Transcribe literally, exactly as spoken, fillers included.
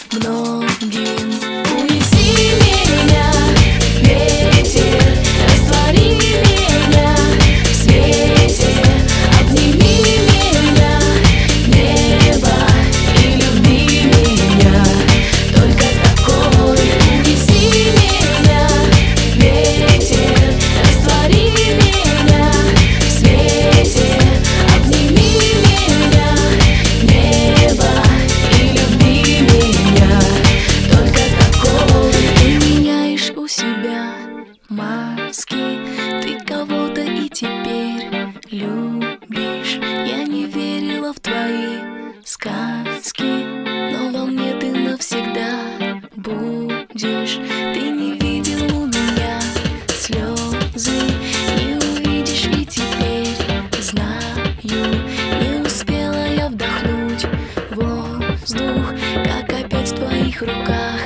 многим. Унеси меня, ветер, раствори меня в свете, обними меня, небо, и люби меня, только такой. Унеси меня, ветер, раствори меня в свете, обними меня, небо, и люби меня, только такой. Ты меняешь у себя маски, ты кого-то и теперь любишь. Я не верила в твои сказки, но во мне ты навсегда будешь. Ты не видел у меня слезы, не увидишь и теперь знаю. Не успела я вдохнуть воздух, как опять в твоих руках